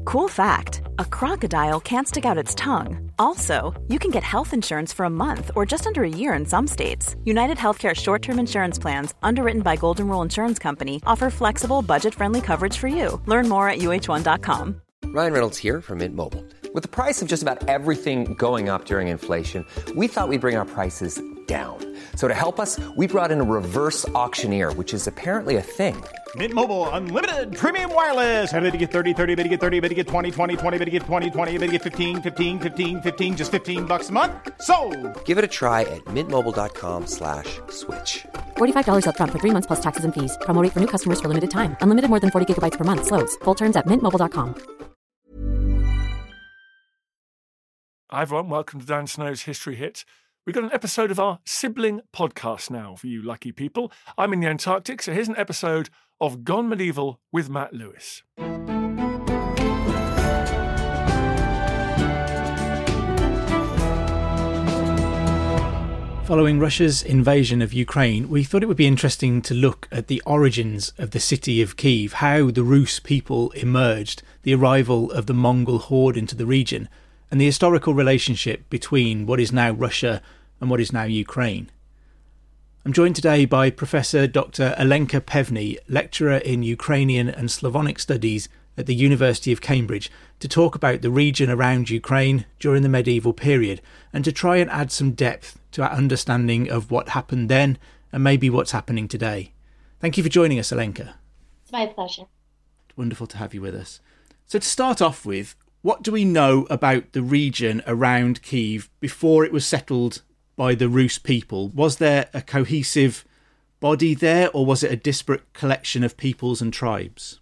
Cool fact, a crocodile can't stick out its tongue. Also, you can get health insurance for a month or just under a year in some states. United Healthcare short-term insurance plans, underwritten by Golden Rule Insurance Company, offer flexible, budget-friendly coverage for you. Learn more at uh1.com. Ryan Reynolds here from Mint Mobile. With the price of just about everything going up during inflation, we thought we'd bring our prices down. So to help us, we brought in a reverse auctioneer, which is apparently a thing. Mint Mobile Unlimited Premium Wireless. How to get 30, 30, bit to get 30, bit to get 20, 20, 20, bit to get 20, 20, bit to get 15, 15, 15, 15, just $15 a month? Sold! Give it a try at mintmobile.com/switch. $45 up front for 3 months plus taxes and fees. Promo rate for new customers for limited time. Unlimited more than 40 gigabytes per month. Slows full terms at mintmobile.com. Hi everyone, welcome to Dan Snow's History Hit. We've got an episode of our sibling podcast now for you lucky people. I'm in the Antarctic, so here's an episode of Gone Medieval with Matt Lewis. Following Russia's invasion of Ukraine, we thought it would be interesting to look at the origins of the city of Kyiv, how the Rus people emerged, the arrival of the Mongol horde into the region, and the historical relationship between what is now Russia and what is now Ukraine. I'm joined today by Professor Dr. Alenka Pevny, lecturer in Ukrainian and Slavonic Studies at the University of Cambridge, to talk about the region around Ukraine during the medieval period and to try and add some depth to our understanding of what happened then and maybe what's happening today. Thank you for joining us, Alenka. It's my pleasure. Wonderful to have you with us. So to start off with, what do we know about the region around Kyiv before it was settled by the Rus people? Was there a cohesive body there, or was it a disparate collection of peoples and tribes?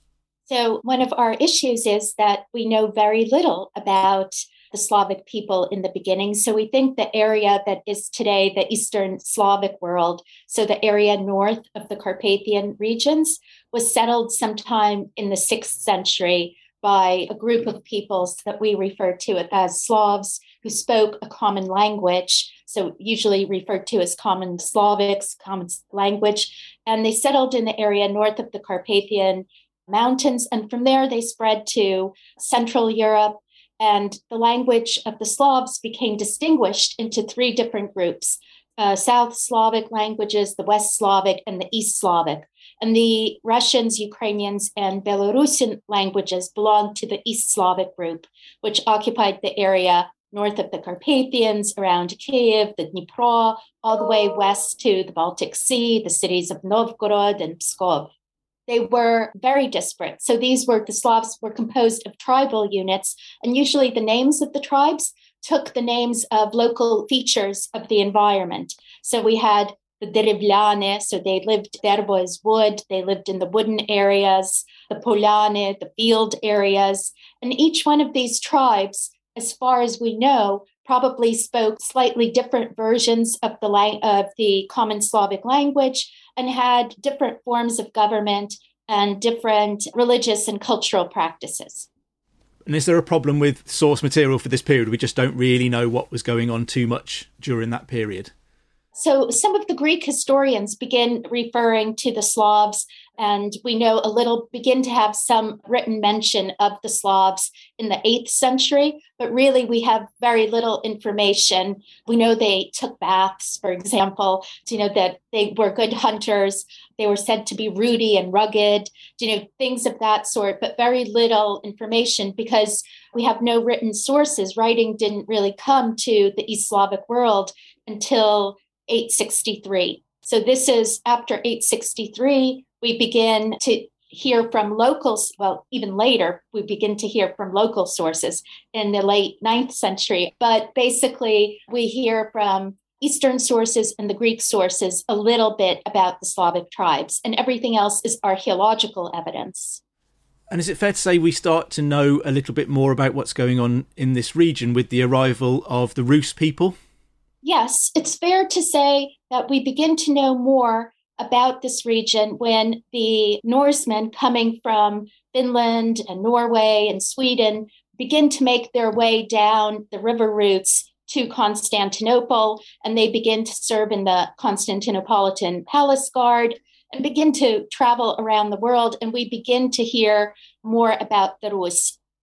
So one of our issues is that we know very little about the Slavic people in the beginning. So we think the area that is today the Eastern Slavic world, so the area north of the Carpathian regions, was settled sometime in the 6th century by a group of peoples that we refer to as Slavs who spoke a common language, so usually referred to as common Slavics, common language. And they settled in the area north of the Carpathian Mountains. And from there, they spread to Central Europe. And the language of the Slavs became distinguished into 3 different groups: South Slavic languages, the West Slavic, and the East Slavic. And the Russians, Ukrainians, and Belarusian languages belonged to the East Slavic group, which occupied the area north of the Carpathians, around Kyiv, the Dnipro, all the way west to the Baltic Sea, the cities of Novgorod and Pskov. They were very disparate. So the Slavs were composed of tribal units, and usually the names of the tribes took the names of local features of the environment. So we had the Derevlyane, so they lived, dervo is wood, they lived in the wooden areas, the Polyane, the field areas, and each one of these tribes, as far as we know, probably spoke slightly different versions of the common Slavic language and had different forms of government and different religious and cultural practices. And is there a problem with source material for this period? We just don't really know what was going on too much during that period. So some of the Greek historians begin referring to the Slavs, and we know begin to have some written mention of the Slavs in the 8th century, but really we have very little information. We know they took baths, for example, that they were good hunters. They were said to be ruddy and rugged, things of that sort, but very little information because we have no written sources. Writing didn't really come to the East Slavic world until 863. So this is after 863, we begin to hear from locals. Well, even later, we begin to hear from local sources in the late 9th century. But basically, we hear from Eastern sources and the Greek sources a little bit about the Slavic tribes, and everything else is archaeological evidence. And is it fair to say we start to know a little bit more about what's going on in this region with the arrival of the Rus people? Yes, it's fair to say that we begin to know more about this region when the Norsemen coming from Finland and Norway and Sweden begin to make their way down the river routes to Constantinople, and they begin to serve in the Constantinopolitan Palace Guard and begin to travel around the world, and we begin to hear more about the Rus.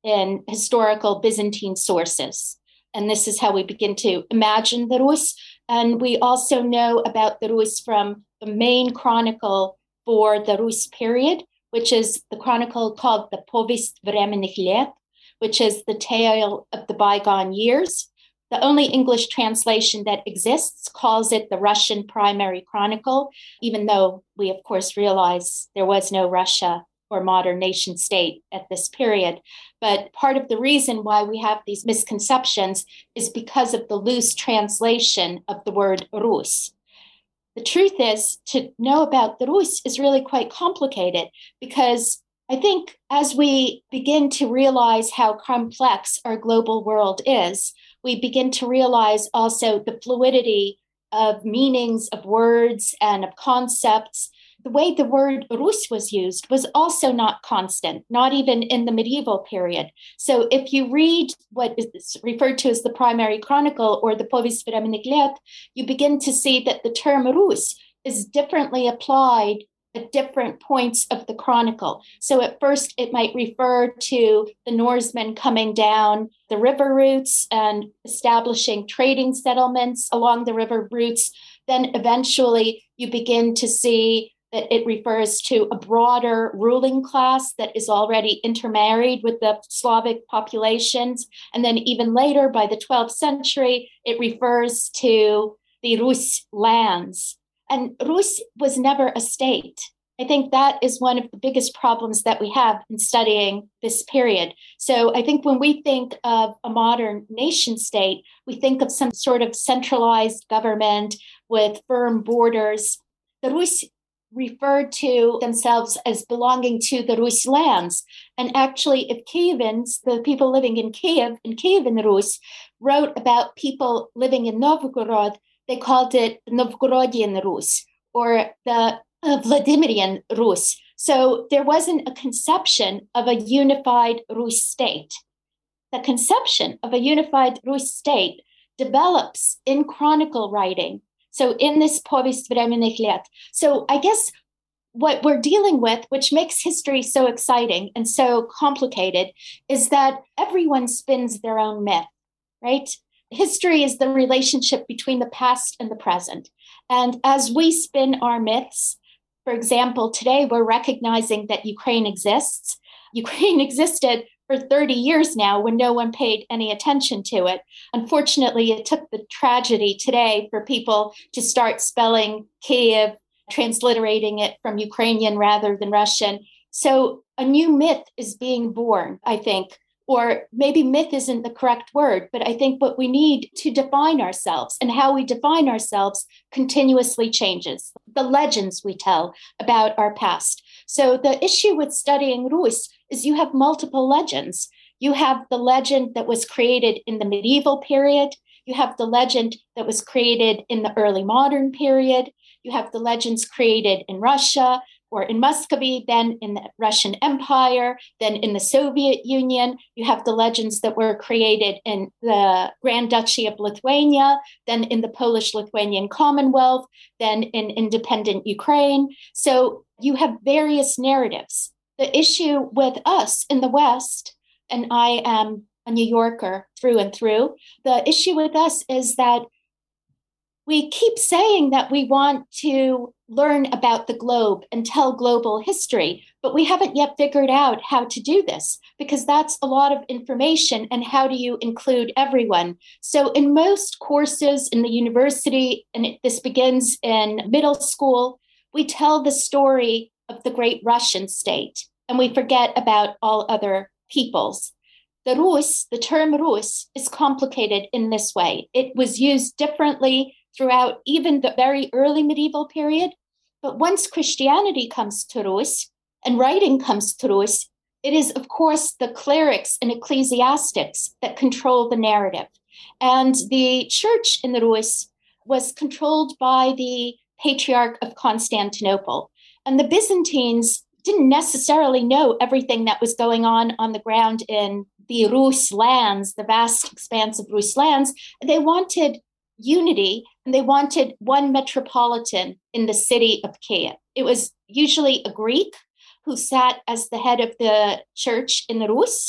in historical Byzantine sources. And this is how we begin to imagine the Rus. And we also know about the Rus from the main chronicle for the Rus period, which is the chronicle called the Povest Vremennych Let, which is the tale of the bygone years. The only English translation that exists calls it the Russian Primary Chronicle, even though we, of course, realize there was no Russia or modern nation state at this period. But part of the reason why we have these misconceptions is because of the loose translation of the word Rus. The truth is, to know about the Rus is really quite complicated, because I think as we begin to realize how complex our global world is, we begin to realize also the fluidity of meanings of words and of concepts. The way the word Rus was used was also not constant, not even in the medieval period. So if you read what is referred to as the Primary Chronicle or the Povest Vremennych Let, you begin to see that the term Rus is differently applied at different points of the chronicle. So at first, it might refer to the Norsemen coming down the river routes and establishing trading settlements along the river routes. Then eventually, you begin to see that it refers to a broader ruling class that is already intermarried with the Slavic populations. And then even later, by the 12th century, it refers to the Rus lands. And Rus was never a state. I think that is one of the biggest problems that we have in studying this period. So I think when we think of a modern nation state, we think of some sort of centralized government with firm borders. The Rus referred to themselves as belonging to the Rus lands. And actually, if Kievans, the people living in Kievan Rus, wrote about people living in Novgorod, they called it Novgorodian Rus or the Vladimirian Rus. So there wasn't a conception of a unified Rus state. The conception of a unified Rus state develops in chronicle writing. So in this Povest Vremennych Let. So I guess what we're dealing with, which makes history so exciting and so complicated, is that everyone spins their own myth, right? History is the relationship between the past and the present. And as we spin our myths, for example, today we're recognizing that Ukraine exists. Ukraine existed for 30 years now when no one paid any attention to it. Unfortunately, it took the tragedy today for people to start spelling Kiev, transliterating it from Ukrainian rather than Russian. So a new myth is being born, I think. Or maybe myth isn't the correct word, but I think what we need to define ourselves and how we define ourselves continuously changes. The legends we tell about our past. So the issue with studying Rus is you have multiple legends. You have the legend that was created in the medieval period. You have the legend that was created in the early modern period. You have the legends created in Russia or in Muscovy, then in the Russian Empire, then in the Soviet Union. You have the legends that were created in the Grand Duchy of Lithuania, then in the Polish-Lithuanian Commonwealth, then in independent Ukraine. So you have various narratives. The issue with us in the West, and I am a New Yorker through and through, the issue with us is that we keep saying that we want to learn about the globe and tell global history, but we haven't yet figured out how to do this because that's a lot of information. And how do you include everyone? So in most courses in the university, and this begins in middle school, we tell the story of the great Russian state, and we forget about all other peoples. The Rus, the term Rus, is complicated in this way. It was used differently throughout even the very early medieval period. But once Christianity comes to Rus and writing comes to Rus, it is, of course, the clerics and ecclesiastics that control the narrative. And the church in the Rus was controlled by the Patriarch of Constantinople. And the Byzantines didn't necessarily know everything that was going on the ground in the Rus lands, the vast expanse of Rus lands. They wanted unity, and they wanted one metropolitan in the city of Kiev. It was usually a Greek who sat as the head of the church in the Rus,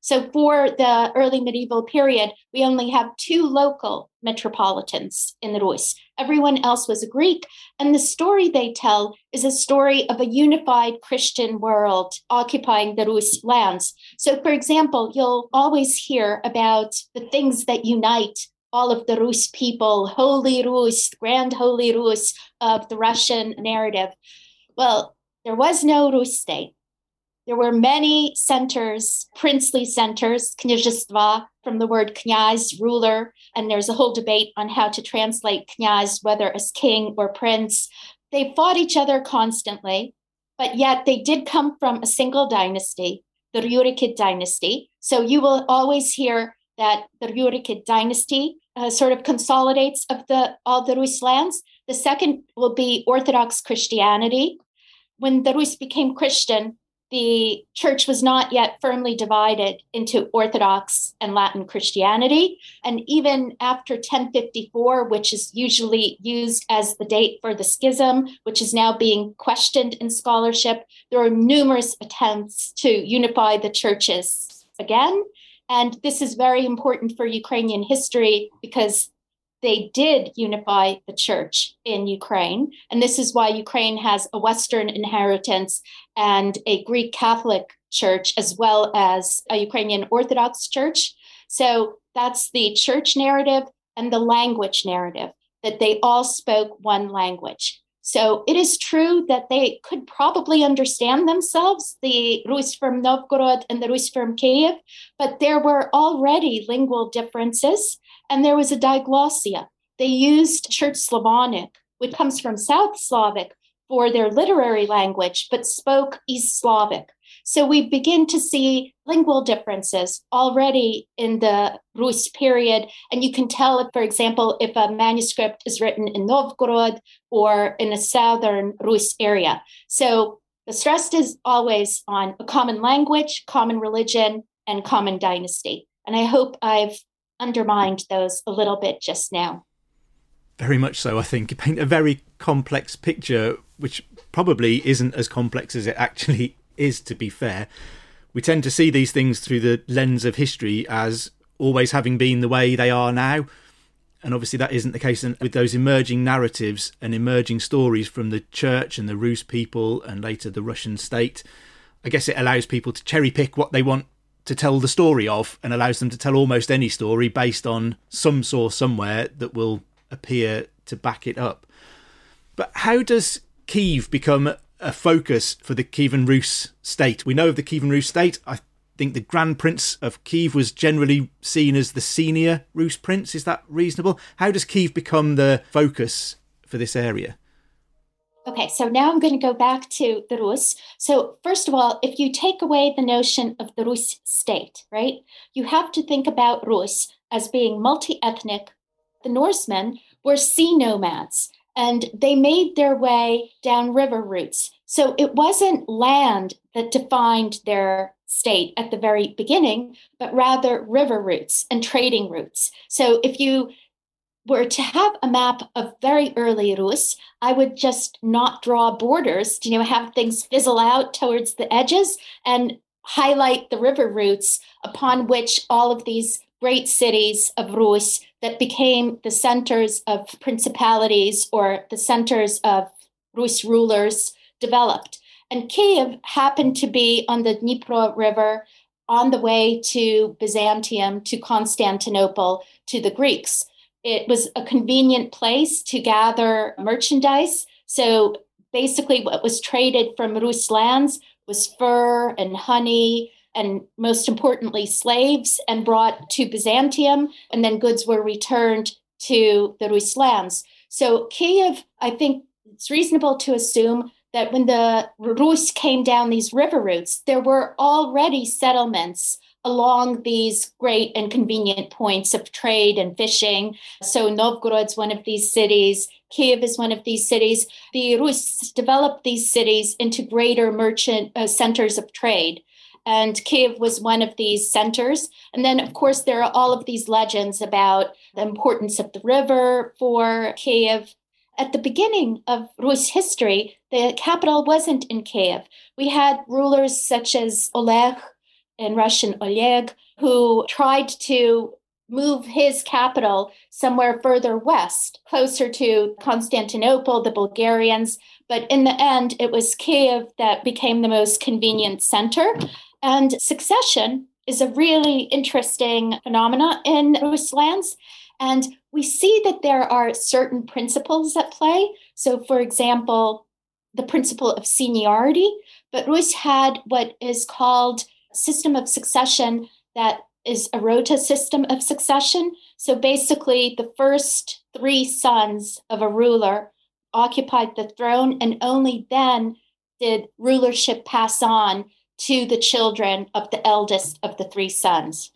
So for the early medieval period, we only have 2 local metropolitans in the Rus. Everyone else was a Greek. And the story they tell is a story of a unified Christian world occupying the Rus lands. So, for example, you'll always hear about the things that unite all of the Rus people, Holy Rus, Grand Holy Rus of the Russian narrative. Well, there was no Rus state. There were many centers, princely centers, kняжества, from the word knyaz, ruler, and there's a whole debate on how to translate knyaz, whether as king or prince. They fought each other constantly, but yet they did come from a single dynasty, the Rurikid dynasty. So you will always hear that the Rurikid dynasty sort of consolidates of all the Rus lands. The second will be Orthodox Christianity. When the Rus became Christian, the church was not yet firmly divided into Orthodox and Latin Christianity. And even after 1054, which is usually used as the date for the schism, which is now being questioned in scholarship, there are numerous attempts to unify the churches again. And this is very important for Ukrainian history because they did unify the church in Ukraine. And this is why Ukraine has a Western inheritance and a Greek Catholic church, as well as a Ukrainian Orthodox church. So that's the church narrative and the language narrative, that they all spoke one language. So it is true that they could probably understand themselves, the Rus from Novgorod and the Rus from Kiev, but there were already lingual differences, and there was a diglossia. They used Church Slavonic, which comes from South Slavic, for their literary language, but spoke East Slavic. So we begin to see lingual differences already in the Rus period. And you can tell, for example, if a manuscript is written in Novgorod or in a southern Rus area. So the stress is always on a common language, common religion, and common dynasty. And I hope I've undermined those a little bit just now. Very much so, I think. You paint a very complex picture, which probably isn't as complex as it actually is, to be fair. We tend to see these things through the lens of history as always having been the way they are now. And obviously that isn't the case. And with those emerging narratives and emerging stories from the church and the Rus people and later the Russian state, I guess it allows people to cherry pick what they want to tell the story of, and allows them to tell almost any story based on some source somewhere that will appear to back it up. But how does Kiev become a focus for the Kievan Rus state? We know of the Kievan Rus state. I think the Grand Prince of Kiev was generally seen as the senior Rus prince. Is that reasonable? How does Kiev become the focus for this area? Okay, so now I'm going to go back to the Rus. So first of all, if you take away the notion of the Rus state, right, you have to think about Rus as being multi-ethnic. The Norsemen were sea nomads, and they made their way down river routes. So it wasn't land that defined their state at the very beginning, but rather river routes and trading routes. So if you were to have a map of very early Rus, I would just not draw borders, have things fizzle out towards the edges and highlight the river routes upon which all of these great cities of Rus that became the centers of principalities or the centers of Rus rulers developed. And Kiev happened to be on the Dnipro River on the way to Byzantium, to Constantinople, to the Greeks. It was a convenient place to gather merchandise. So basically what was traded from Rus lands was fur and honey, and most importantly, slaves, and brought to Byzantium, and then goods were returned to the Rus lands. So Kiev, I think it's reasonable to assume that when the Rus came down these river routes, there were already settlements along these great and convenient points of trade and fishing. So Novgorod's one of these cities. Kiev is one of these cities. The Rus developed these cities into greater merchant centers of trade. And Kiev was one of these centers. And then, of course, there are all of these legends about the importance of the river for Kiev. At the beginning of Rus history, the capital wasn't in Kiev. We had rulers such as Oleg in Russian Oleg, who tried to move his capital somewhere further west, closer to Constantinople, the Bulgarians. But in the end, it was Kiev that became the most convenient center. And succession is a really interesting phenomenon in Rus lands. And we see that there are certain principles at play. So, for example, the principle of seniority, but Rus had what is called a system of succession that is a rota system of succession. So basically, the first 3 sons of a ruler occupied the throne, and only then did rulership pass on to the children of the eldest of the 3 sons.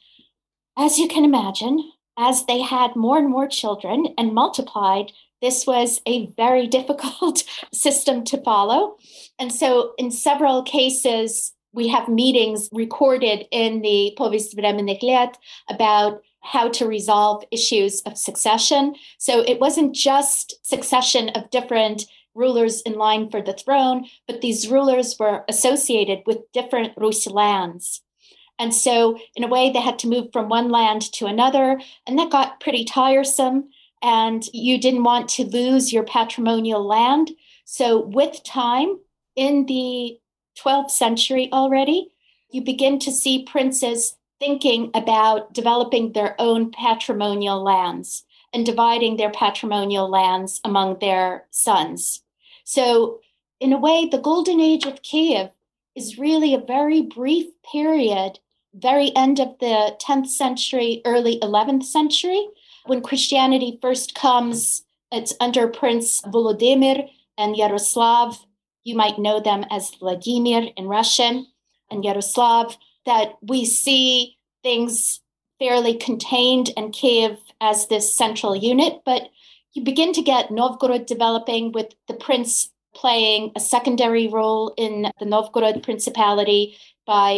As you can imagine, as they had more and more children and multiplied, this was a very difficult system to follow. And so in several cases, we have meetings recorded in the Povest Vremennych Let about how to resolve issues of succession. So it wasn't just succession of different rulers in line for the throne, but these rulers were associated with different Rus lands. And so in a way, they had to move from one land to another, and that got pretty tiresome. And you didn't want to lose your patrimonial land. So with time, in the 12th century already, you begin to see princes thinking about developing their own patrimonial lands and dividing their patrimonial lands among their sons. So in a way, the golden age of Kiev is really a very brief period, very end of the 10th century, early 11th century. When Christianity first comes, it's under Prince Volodymyr and Yaroslav. You might know them as Vladimir in Russian and Yaroslav, that we see things fairly contained and Kiev as this central unit. But you begin to get Novgorod developing, with the prince playing a secondary role in the Novgorod Principality. By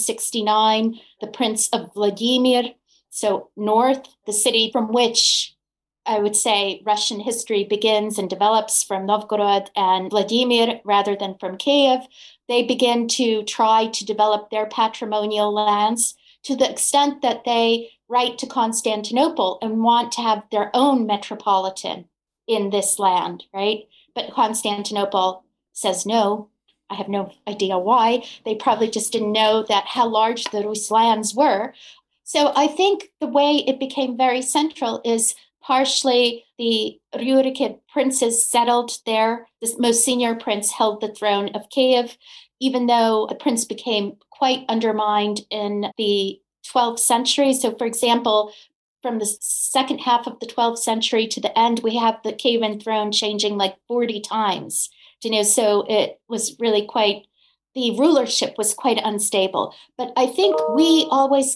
1169, the Prince of Vladimir, so north, the city from which I would say Russian history begins and develops, from Novgorod and Vladimir rather than from Kiev, they begin to try to develop their patrimonial lands to the extent that they write to Constantinople and want to have their own metropolitan in this land, right? But Constantinople says no. I have no idea why. They probably just didn't know that how large the Rus lands were. So I think the way it became very central is partially the Rurikid princes settled there. The most senior prince held the throne of Kiev, even though the prince became quite undermined in the 12th century. So, for example, from the second half of the 12th century to the end, we have the Kievan throne changing like 40 times. So it was really the rulership was quite unstable. But I think we always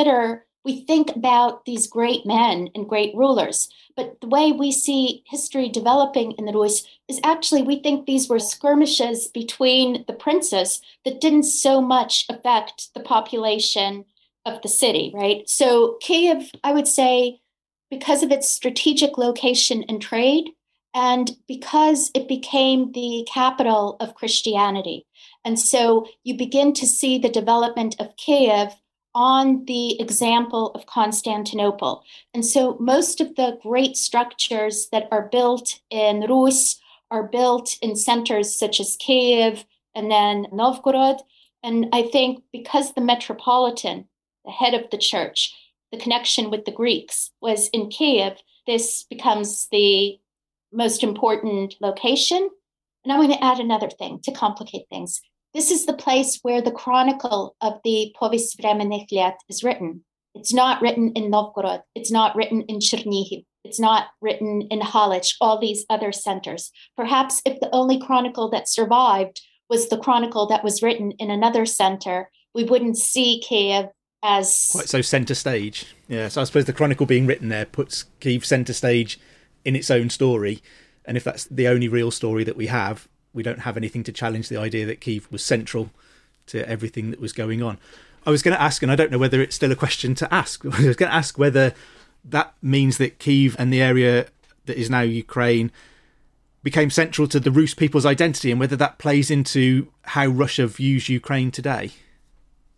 we think about these great men and great rulers, but the way we see history developing in the Rus is actually we think these were skirmishes between the princes that didn't so much affect the population of the city, right? So Kiev, I would say, because of its strategic location and trade, and because it became the capital of Christianity. And so you begin to see the development of Kiev on the example of Constantinople. And so most of the great structures that are built in Rus are built in centers such as Kiev and then Novgorod. And I think because the metropolitan, the head of the church, the connection with the Greeks was in Kiev, this becomes the most important location. And I want to add another thing to complicate things. This is the place where the chronicle of the Povest Vremennych Let is written. It's not written in Novgorod. It's not written in Chernihiv. It's not written in Halych, all these other centers. Perhaps if the only chronicle that survived was the chronicle that was written in another center, we wouldn't see Kiev as... quite so center stage. Yeah, so I suppose the chronicle being written there puts Kiev center stage in its own story. And if that's the only real story that we have, we don't have anything to challenge the idea that Kiev was central to everything that was going on. I was going to ask, and I don't know whether it's still a question to ask, I was going to ask whether that means that Kiev and the area that is now Ukraine became central to the Rus people's identity, and whether that plays into how Russia views Ukraine today.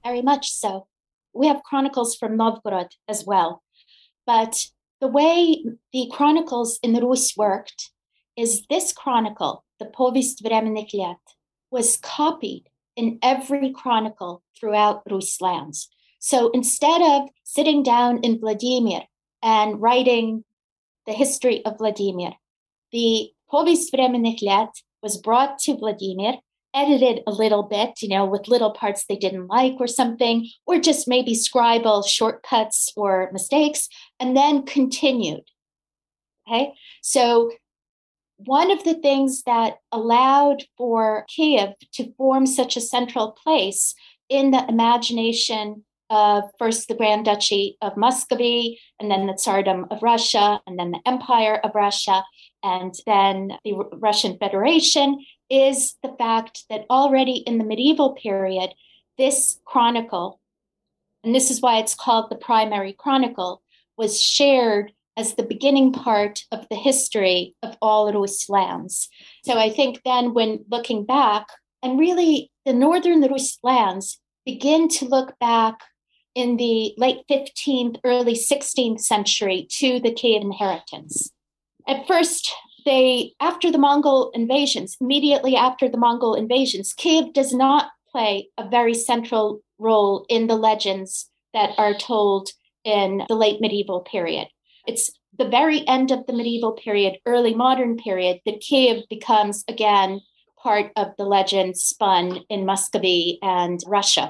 very much so. We have chronicles from Novgorod as well. But the way the chronicles in the Rus worked is this chronicle, the Povest Vremennych Let, was copied in every chronicle throughout Rus lands. So instead of sitting down in Vladimir and writing the history of Vladimir, the Povest Vremennych Let was brought to Vladimir, edited a little bit, with little parts they didn't like or something, or just maybe scribal shortcuts or mistakes, and then continued. Okay, so one of the things that allowed for Kiev to form such a central place in the imagination of first the Grand Duchy of Muscovy, and then the Tsardom of Russia, and then the Empire of Russia, and then the Russian Federation, is the fact that already in the medieval period, this chronicle, and this is why it's called the primary chronicle, was shared as the beginning part of the history of all Rus lands. So I think then when looking back, and really the northern Rus lands begin to look back in the late 15th, early 16th century to the Kiev inheritance. At first, after the Mongol invasions, immediately after the Mongol invasions, Kiev does not play a very central role in the legends that are told in the late medieval period. It's the very end of the medieval period, early modern period, that Kiev becomes again part of the legend spun in Muscovy and Russia.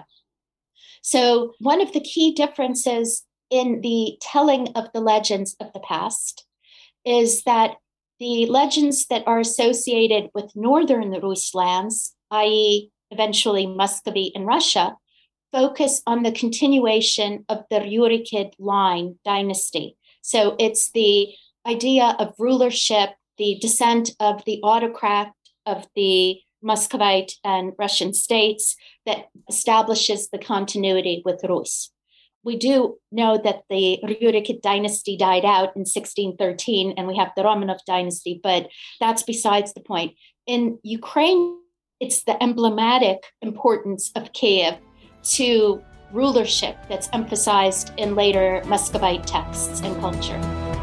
So one of the key differences in the telling of the legends of the past is that the legends that are associated with northern Rus lands, i.e. eventually Muscovy and Russia, focus on the continuation of the Rurikid line dynasty. So it's the idea of rulership, the descent of the autocrat of the Muscovite and Russian states that establishes the continuity with Rus. We do know that the Rurikid dynasty died out in 1613, and we have the Romanov dynasty, but that's besides the point. In Ukraine, it's the emblematic importance of Kiev to rulership that's emphasized in later Muscovite texts and culture.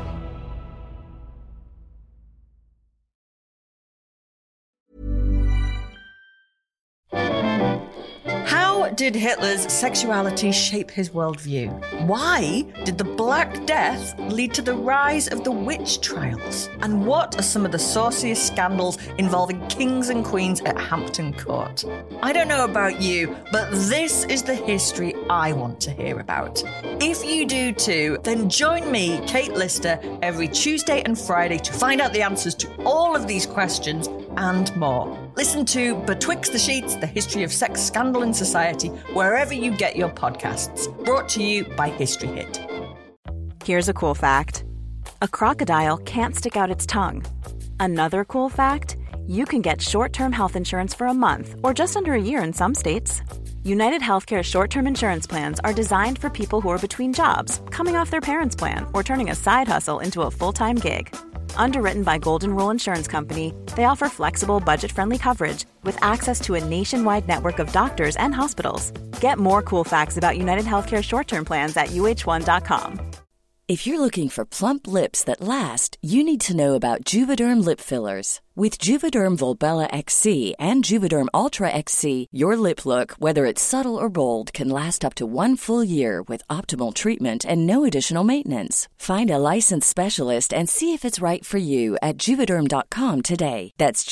How did Hitler's sexuality shape his worldview? Why did the Black Death lead to the rise of the witch trials? And what are some of the sauciest scandals involving kings and queens at Hampton Court? I don't know about you, but this is the history I want to hear about. If you do too, then join me, Kate Lister, every Tuesday and Friday to find out the answers to all of these questions and more. Listen to Betwixt the Sheets, the history of sex, scandal and society, wherever you get your podcasts. Brought to you by History Hit. Here's a cool fact. A crocodile can't stick out its tongue. Another cool fact, you can get short-term health insurance for a month or just under a year in some states. United Healthcare short-term insurance plans are designed for people who are between jobs, coming off their parents' plan, or turning a side hustle into a full-time gig. Underwritten by Golden Rule Insurance Company, they offer flexible, budget-friendly coverage with access to a nationwide network of doctors and hospitals. Get more cool facts about United Healthcare short-term plans at uh1.com. If you're looking for plump lips that last, you need to know about Juvederm lip fillers. With Juvederm Volbella XC and Juvederm Ultra XC, your lip look, whether it's subtle or bold, can last up to 1 full year with optimal treatment and no additional maintenance. Find a licensed specialist and see if it's right for you at Juvederm.com today. That's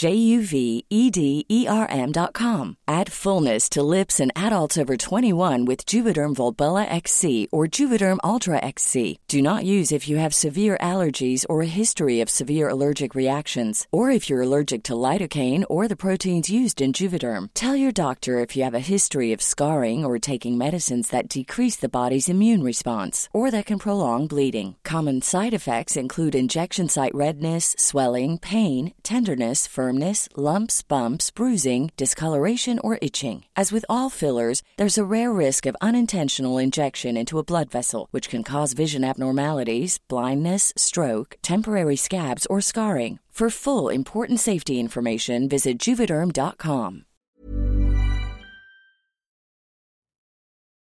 JUVEDERM.com. Add fullness to lips in adults over 21 with Juvederm Volbella XC or Juvederm Ultra XC. Do not use if you have severe allergies or a history of severe allergic reactions, or if you're allergic to lidocaine or the proteins used in Juvederm. Tell your doctor if you have a history of scarring or taking medicines that decrease the body's immune response or that can prolong bleeding. Common side effects include injection site redness, swelling, pain, tenderness, firmness, lumps, bumps, bruising, discoloration, or itching. As with all fillers, there's a rare risk of unintentional injection into a blood vessel, which can cause vision abnormalities, blindness, stroke, temporary scabs, or scarring. For full, important safety information, visit Juvederm.com.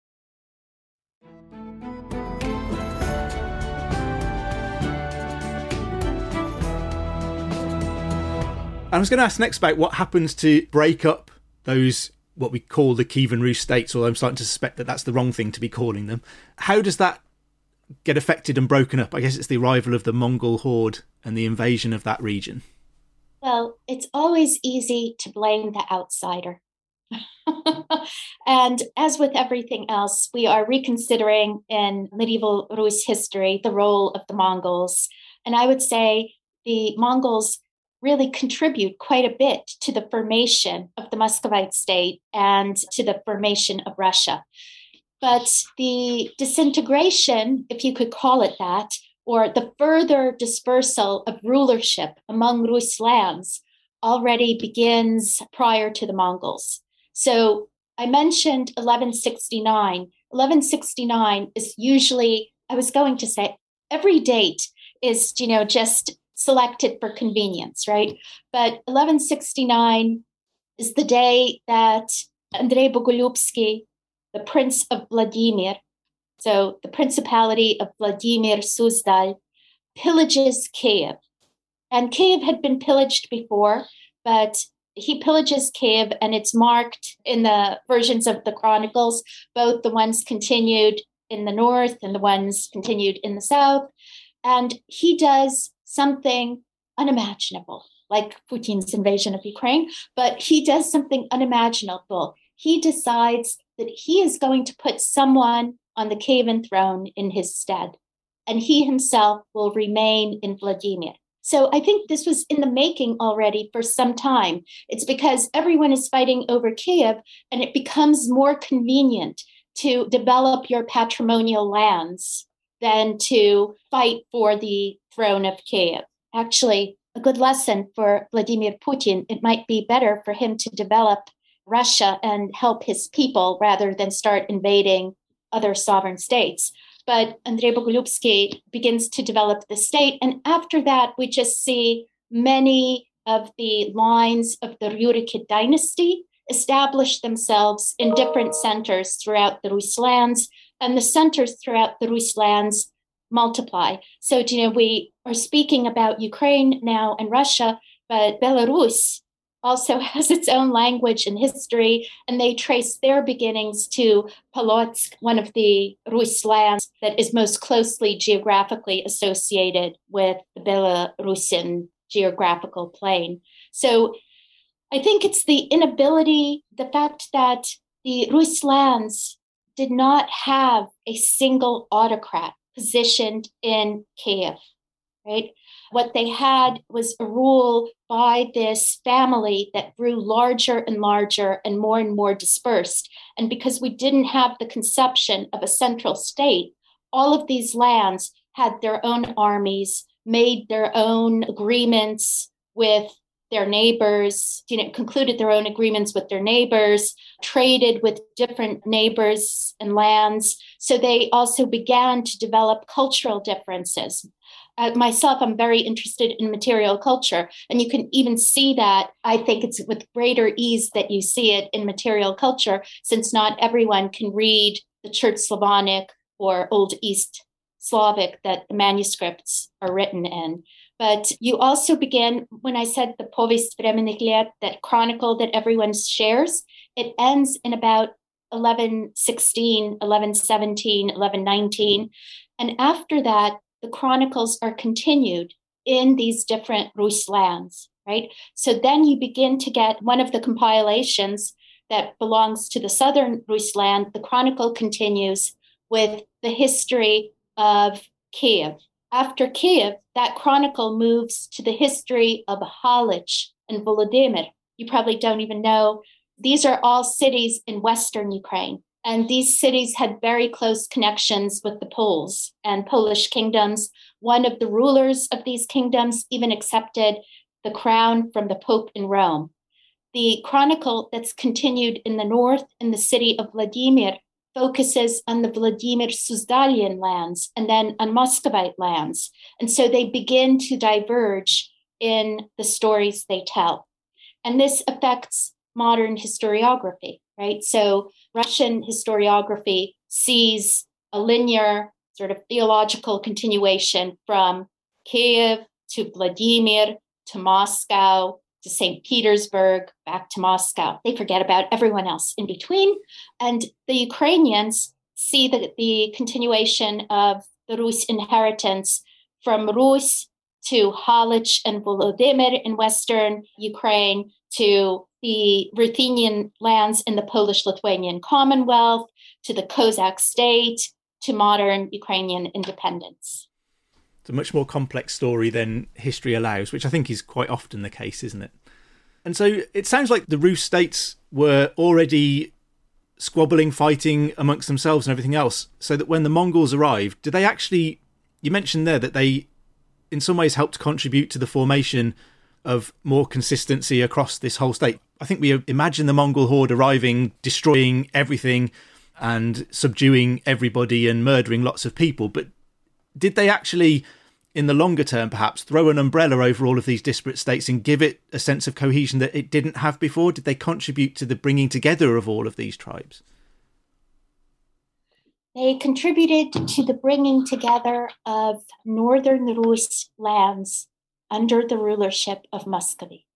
I was going to ask next about what happens to break up those, what we call the Kievan Rus states, although I'm starting to suspect that that's the wrong thing to be calling them. How does that get affected and broken up? I guess it's the arrival of the Mongol horde and the invasion of that region. Well, it's always easy to blame the outsider. And as with everything else, we are reconsidering in medieval Rus history the role of the Mongols. And I would say the Mongols really contribute quite a bit to the formation of the Muscovite state and to the formation of Russia. But the disintegration, if you could call it that, or the further dispersal of rulership among Rus lands already begins prior to the Mongols. So I mentioned 1169. 1169 is usually, I was going to say, every date is, just selected for convenience, right? But 1169 is the day that Andrei Bogolyubsky, the Prince of Vladimir, so the Principality of Vladimir Suzdal, pillages Kiev. And Kiev had been pillaged before, but he pillages Kiev, and it's marked in the versions of the chronicles, both the ones continued in the north and the ones continued in the south. And he does something unimaginable, like Putin's invasion of Ukraine, but he does something unimaginable. He decides that he is going to put someone on the Kievan throne in his stead, and he himself will remain in Vladimir. So I think this was in the making already for some time. It's because everyone is fighting over Kiev, and it becomes more convenient to develop your patrimonial lands than to fight for the throne of Kiev. Actually, a good lesson for Vladimir Putin, it might be better for him to develop Russia and help his people rather than start invading other sovereign states. But Andrei Bogolyubsky begins to develop the state. And after that, we just see many of the lines of the Rurikid dynasty establish themselves in different centers throughout the Rus lands, and the centers throughout the Rus lands multiply. So, we are speaking about Ukraine now and Russia, but Belarus also has its own language and history, and they trace their beginnings to Polotsk, one of the Rus lands that is most closely geographically associated with the Belarusian geographical plane. So I think it's the inability, the fact that the Rus lands did not have a single autocrat positioned in Kiev, right? What they had was a rule by this family that grew larger and larger and more dispersed. And because we didn't have the conception of a central state, all of these lands had their own armies, made their own agreements with their neighbors, concluded their own agreements with their neighbors, traded with different neighbors and lands. So they also began to develop cultural differences. Myself, I'm very interested in material culture, and you can even see that. I think it's with greater ease that you see it in material culture, since not everyone can read the Church Slavonic or Old East Slavic that the manuscripts are written in. But you also begin, when I said the Povest Vremennych Let, that chronicle that everyone shares, it ends in about 1116, 1117, 1119. And after that, the chronicles are continued in these different Rus lands, right? So then you begin to get one of the compilations that belongs to the southern Rus land. The chronicle continues with the history of Kiev. After Kiev, that chronicle moves to the history of Halych and Volodymyr. You probably don't even know. These are all cities in Western Ukraine. And these cities had very close connections with the Poles and Polish kingdoms. One of the rulers of these kingdoms even accepted the crown from the Pope in Rome. The chronicle that's continued in the north in the city of Vladimir focuses on the Vladimir Suzdalian lands and then on Muscovite lands. And so they begin to diverge in the stories they tell. And this affects modern historiography, right? So Russian historiography sees a linear sort of theological continuation from Kiev to Vladimir to Moscow to St. Petersburg, back to Moscow. They forget about everyone else in between. And the Ukrainians see the continuation of the Rus inheritance from Rus to Halych and Volodymyr in Western Ukraine, to the Ruthenian lands in the Polish-Lithuanian Commonwealth, to the Cossack state, to modern Ukrainian independence. It's a much more complex story than history allows, which I think is quite often the case, isn't it? And so it sounds like the Rus states were already squabbling, fighting amongst themselves and everything else, so that when the Mongols arrived, did they actually, you mentioned there that they in some ways helped contribute to the formation of more consistency across this whole state. I think we imagine the Mongol horde arriving, destroying everything and subduing everybody and murdering lots of people. But did they actually, in the longer term perhaps, throw an umbrella over all of these disparate states and give it a sense of cohesion that it didn't have before? Did they contribute to the bringing together of all of these tribes? They contributed to the bringing together of northern Rus lands under the rulership of Muscovy.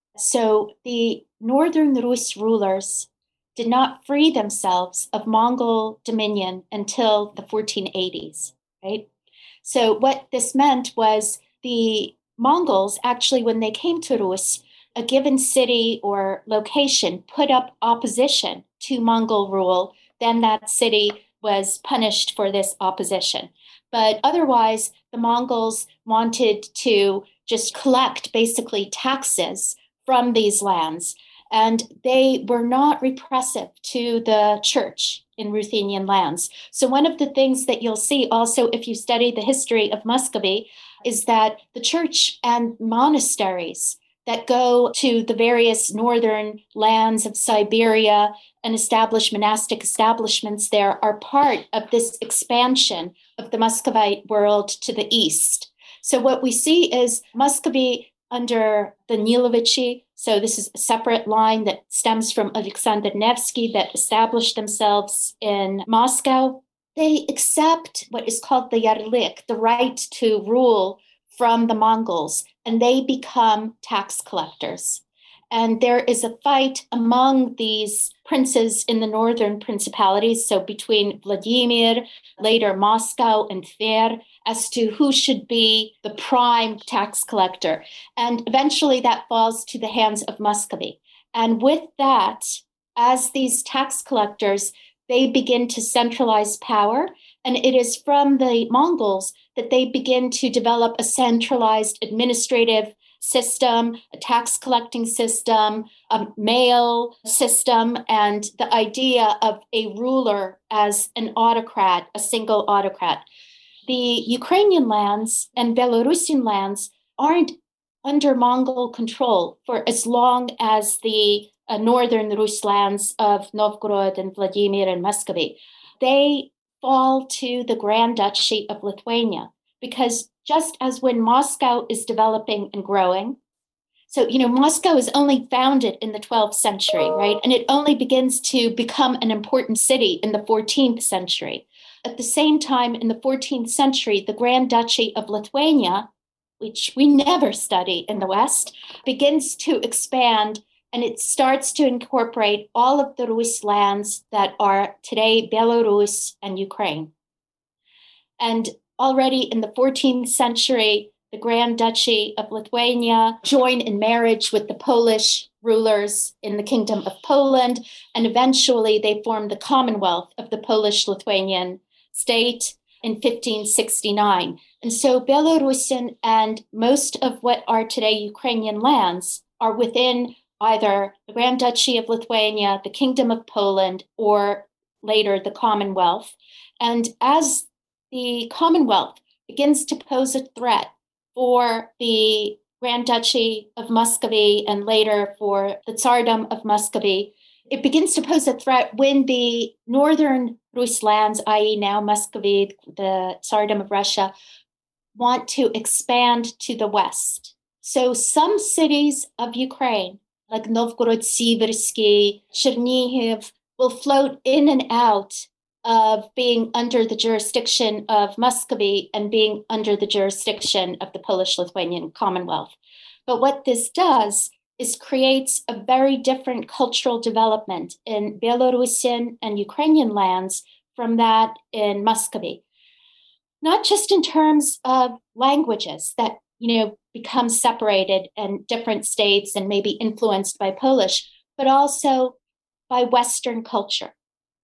So the northern Rus rulers did not free themselves of Mongol dominion until the 1480s, right? So what this meant was the Mongols, actually, when they came to Rus, a given city or location put up opposition to Mongol rule, then that city was punished for this opposition. But otherwise, the Mongols wanted to just collect basically taxes from these lands. And they were not repressive to the church in Ruthenian lands. So one of the things that you'll see also if you study the history of Muscovy is that the church and monasteries that go to the various northern lands of Siberia and establish monastic establishments there are part of this expansion of the Muscovite world to the east. So what we see is Muscovy under the Nilovichi, so this is a separate line that stems from Alexander Nevsky that established themselves in Moscow. They accept what is called the Yarlik, the right to rule from the Mongols, and they become tax collectors. And there is a fight among these princes in the northern principalities, so between Vladimir, later Moscow, and Tver, as to who should be the prime tax collector. And eventually that falls to the hands of Muscovy. And with that, as these tax collectors, they begin to centralize power. And it is from the Mongols that they begin to develop a centralized administrative system, a tax collecting system, a mail system, and the idea of a ruler as an autocrat, a single autocrat. The Ukrainian lands and Belarusian lands aren't under Mongol control for as long as the northern Rus lands of Novgorod and Vladimir and Muscovy. They fall to the Grand Duchy of Lithuania, because just as when Moscow is developing and growing, so, Moscow is only founded in the 12th century, right? And it only begins to become an important city in the 14th century. At the same time, in the 14th century, the Grand Duchy of Lithuania, which we never study in the West, begins to expand, and it starts to incorporate all of the Rus lands that are today Belarus and Ukraine. And already in the 14th century, the Grand Duchy of Lithuania joined in marriage with the Polish rulers in the Kingdom of Poland, and eventually they formed the Commonwealth of the Polish-Lithuanian state in 1569. And so Belarusian and most of what are today Ukrainian lands are within either the Grand Duchy of Lithuania, the Kingdom of Poland, or later the Commonwealth. And as the Commonwealth begins to pose a threat for the Grand Duchy of Muscovy and later for the Tsardom of Muscovy, it begins to pose a threat when the northern Rus lands, i.e. now Muscovy, the Tsardom of Russia, want to expand to the west. So some cities of Ukraine, like Novgorod-Siversky, Chernihiv, will float in and out of being under the jurisdiction of Muscovy and being under the jurisdiction of the Polish-Lithuanian Commonwealth. But what this does creates a very different cultural development in Belarusian and Ukrainian lands from that in Muscovy. Not just in terms of languages that, become separated in different states and maybe influenced by Polish, but also by Western culture.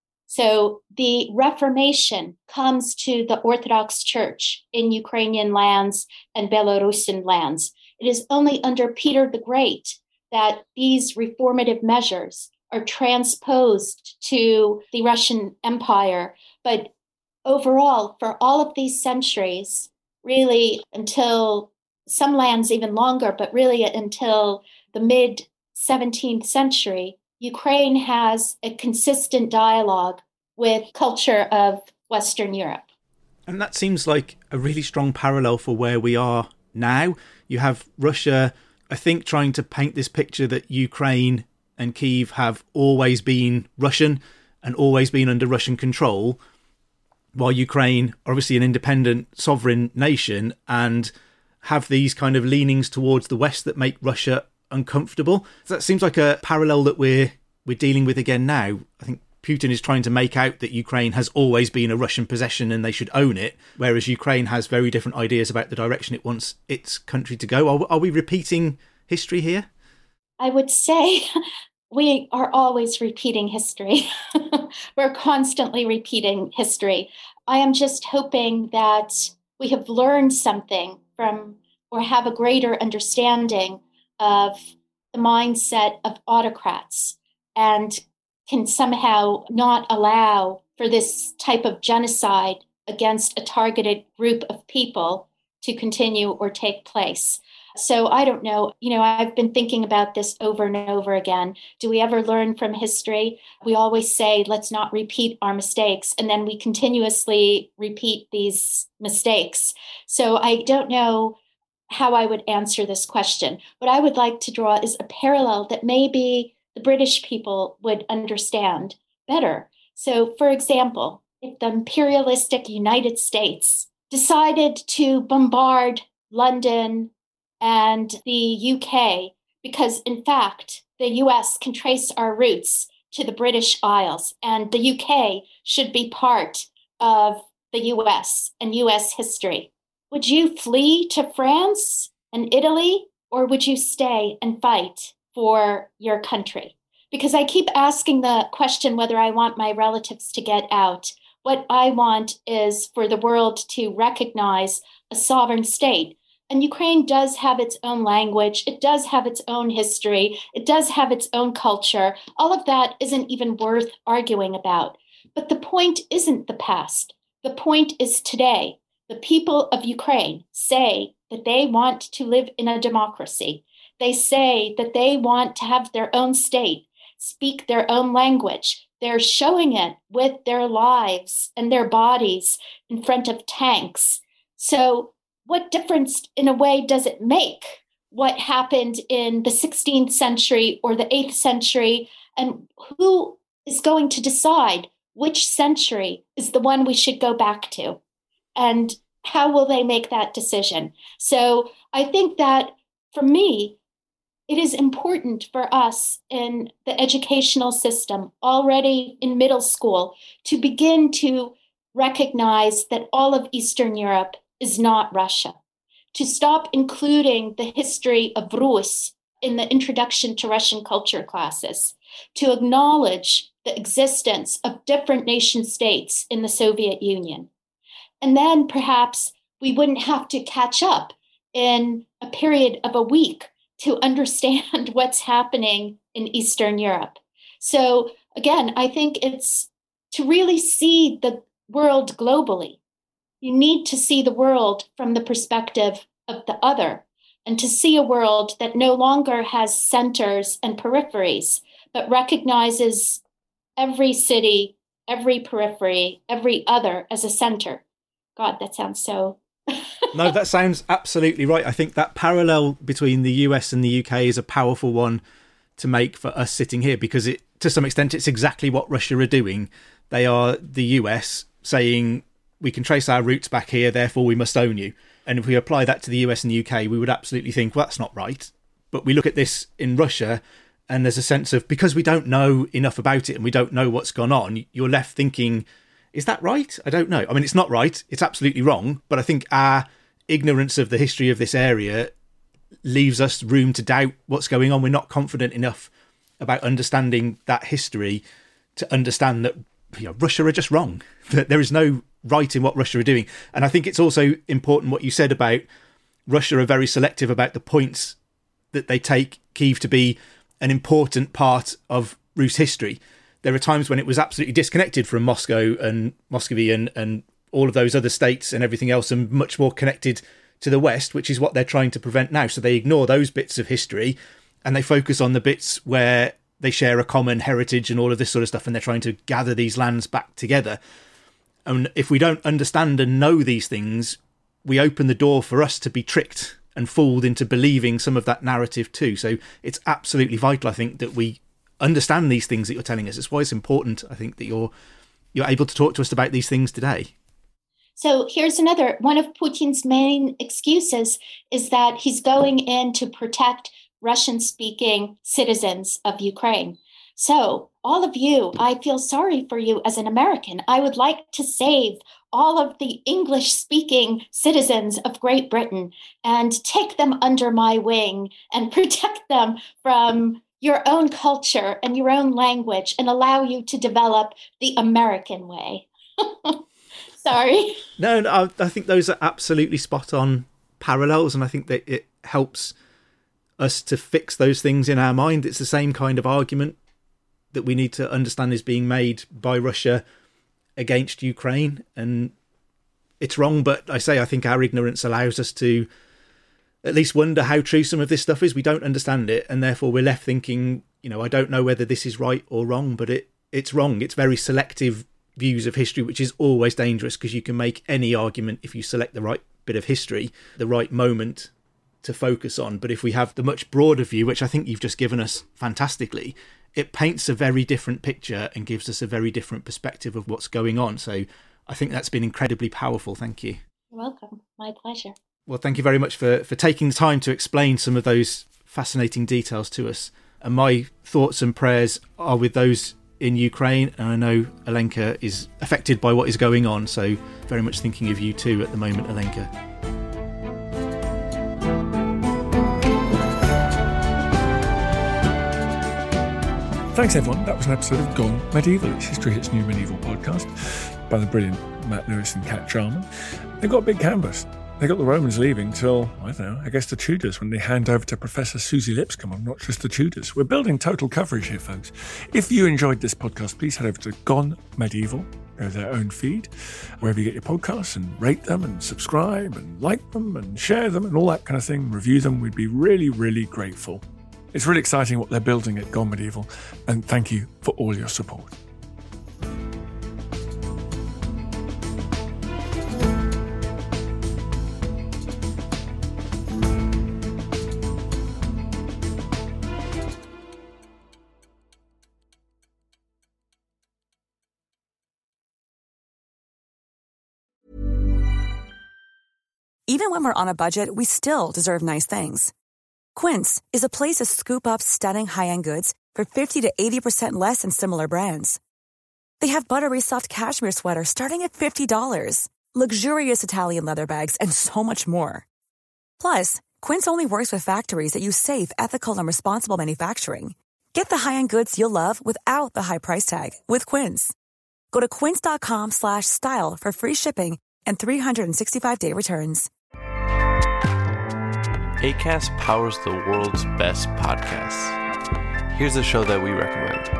So the Reformation comes to the Orthodox Church in Ukrainian lands and Belarusian lands. It is only under Peter the Great that these reformative measures are transposed to the Russian Empire. But overall, for all of these centuries, really until some lands even longer, but really until the mid-17th century, Ukraine has a consistent dialogue with culture of Western Europe. And that seems like a really strong parallel for where we are now. You have Russia, I think, trying to paint this picture that Ukraine and Kyiv have always been Russian and always been under Russian control, while Ukraine are obviously an independent sovereign nation and have these kind of leanings towards the West that make Russia uncomfortable. So that seems like a parallel that we're dealing with again now. I think Putin is trying to make out that Ukraine has always been a Russian possession and they should own it, whereas Ukraine has very different ideas about the direction it wants its country to go. Are we repeating history here? I would say we are always repeating history. We're constantly repeating history. I am just hoping that we have learned something from, or have a greater understanding of the mindset of autocrats and can somehow not allow for this type of genocide against a targeted group of people to continue or take place. So I don't know, I've been thinking about this over and over again. Do we ever learn from history? We always say, let's not repeat our mistakes. And then we continuously repeat these mistakes. So I don't know how I would answer this question. What I would like to draw is a parallel that maybe the British people would understand better. So, for example, if the imperialistic United States decided to bombard London and the UK, because in fact, the US can trace our roots to the British Isles, and the UK should be part of the US and US history. Would you flee to France and Italy, or would you stay and fight for your country? Because I keep asking the question whether I want my relatives to get out. What I want is for the world to recognize a sovereign state. And Ukraine does have its own language. It does have its own history. It does have its own culture. All of that isn't even worth arguing about. But the point isn't the past. The point is today. The people of Ukraine say that they want to live in a democracy. They say that they want to have their own state, speak their own language. They're showing it with their lives and their bodies in front of tanks. So what difference, in a way, does it make what happened in the 16th century or the 8th century? And who is going to decide which century is the one we should go back to? And how will they make that decision? So I think that, for me, it is important for us in the educational system, already in middle school, to begin to recognize that all of Eastern Europe is not Russia, to stop including the history of Rus in the introduction to Russian culture classes, to acknowledge the existence of different nation states in the Soviet Union. And then perhaps we wouldn't have to catch up in a period of a week to understand what's happening in Eastern Europe. So again, I think it's to really see the world globally. You need to see the world from the perspective of the other, and to see a world that no longer has centers and peripheries, but recognizes every city, every periphery, every other as a center. God, that sounds so... No, that sounds absolutely right. I think that parallel between the US and the UK is a powerful one to make for us sitting here, because it, to some extent, it's exactly what Russia are doing. They are the US saying, we can trace our roots back here, therefore we must own you. And if we apply that to the US and the UK, we would absolutely think, well, that's not right. But we look at this in Russia and there's a sense of, because we don't know enough about it and we don't know what's gone on, you're left thinking, is that right? I don't know. I mean, it's not right. It's absolutely wrong. But I think our ignorance of the history of this area leaves us room to doubt what's going on. We're not confident enough about understanding that history to understand that Russia are just wrong. That there is no right in what Russia are doing. And I think it's also important what you said about Russia are very selective about the points that they take Kyiv to be an important part of Rus history. There are times when it was absolutely disconnected from Moscow and Muscovy and all of those other states and everything else, and much more connected to the West, which is what they're trying to prevent now. So they ignore those bits of history and they focus on the bits where they share a common heritage and all of this sort of stuff, and they're trying to gather these lands back together. And if we don't understand and know these things, we open the door for us to be tricked and fooled into believing some of that narrative too. So it's absolutely vital, I think, that we understand these things that you're telling us. It's why it's important, I think, that you're able to talk to us about these things today. So here's another one of Putin's main excuses is that he's going in to protect Russian-speaking citizens of Ukraine. So all of you, I feel sorry for you as an American. I would like to save all of the English-speaking citizens of Great Britain and take them under my wing and protect them from your own culture and your own language and allow you to develop the American way. Sorry. No, I think those are absolutely spot on parallels, and I think that it helps us to fix those things in our mind. It's the same kind of argument that we need to understand is being made by Russia against Ukraine, and it's wrong. But I think our ignorance allows us to at least wonder how true some of this stuff is. We don't understand it, and therefore we're left thinking, I don't know whether this is right or wrong, but it's wrong. It's very selective views of history, which is always dangerous, because you can make any argument if you select the right bit of history, the right moment to focus on. But if we have the much broader view, which I think you've just given us fantastically, it paints a very different picture and gives us a very different perspective of what's going on. So I think that's been incredibly powerful. Thank you. You're welcome. My pleasure. Well, thank you very much for taking the time to explain some of those fascinating details to us. And my thoughts and prayers are with those in Ukraine. And I know Alenka is affected by what is going on. So very much thinking of you too at the moment, Alenka. Thanks, everyone. That was an episode of Gone Medieval. It's History Hits New Medieval podcast by the brilliant Matt Lewis and Kat Jarman. They've got a big canvas. They got the Romans leaving till, I don't know, I guess the Tudors, when they hand over to Professor Susie Lipscomb on Not Just the Tudors. We're building total coverage here, folks. If you enjoyed this podcast, please head over to Gone Medieval, their own feed, wherever you get your podcasts, and rate them and subscribe and like them and share them and all that kind of thing. Review them. We'd be really, really grateful. It's really exciting what they're building at Gone Medieval, and thank you for all your support. Even when we're on a budget, we still deserve nice things. Quince is a place to scoop up stunning high-end goods for 50 to 80% less than similar brands. They have buttery soft cashmere sweaters starting at $50, luxurious Italian leather bags, and so much more. Plus, Quince only works with factories that use safe, ethical, and responsible manufacturing. Get the high-end goods you'll love without the high price tag with Quince. Go to quince.com/style for free shipping and 365-day returns. Acast powers the world's best podcasts. Here's a show that we recommend.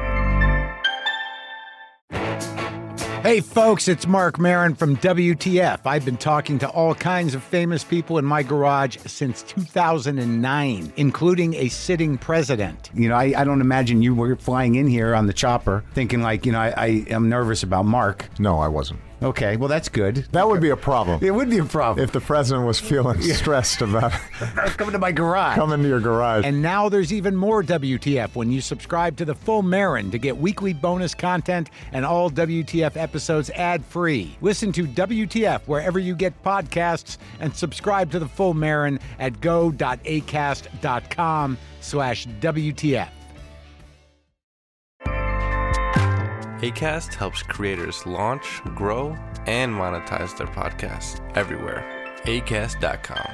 Hey folks, it's Mark Maron from WTF. I've been talking to all kinds of famous people in my garage since 2009, including a sitting president. I don't imagine you were flying in here on the chopper thinking I am nervous about Mark. No, I wasn't. Okay, well, that's good. That would be a problem. It would be a problem. If the president was feeling stressed about coming to my garage. Coming to your garage. And now there's even more WTF when you subscribe to The Full Marin to get weekly bonus content and all WTF episodes ad-free. Listen to WTF wherever you get podcasts and subscribe to The Full Marin at go.acast.com/WTF. Acast helps creators launch, grow, and monetize their podcasts everywhere. Acast.com.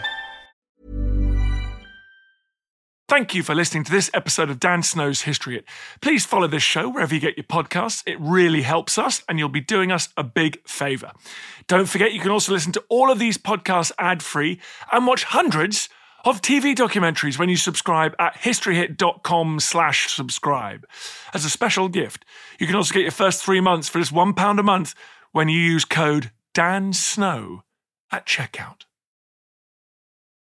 Thank you for listening to this episode of Dan Snow's History Hit. Please follow this show wherever you get your podcasts. It really helps us, and you'll be doing us a big favour. Don't forget, you can also listen to all of these podcasts ad-free and watch hundreds of TV documentaries when you subscribe at historyhit.com/subscribe. As a special gift, you can also get your first 3 months for just £1 a month when you use code DANSNOW at checkout.